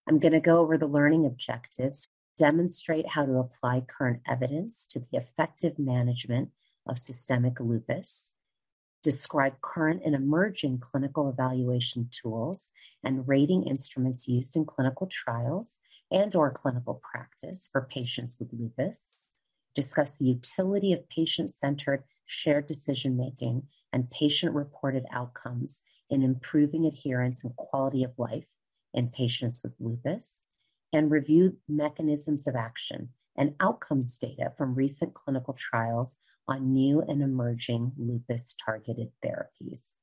I'm going to go over the learning objectives, demonstrate how to apply current evidence to the effective management of systemic lupus, describe current and emerging clinical evaluation tools and rating instruments used in clinical trials and/or clinical practice for patients with lupus, discuss the utility of patient-centered shared decision-making and patient-reported outcomes in improving adherence and quality of life in patients with lupus, and review mechanisms of action and outcomes data from recent clinical trials on new and emerging lupus-targeted therapies.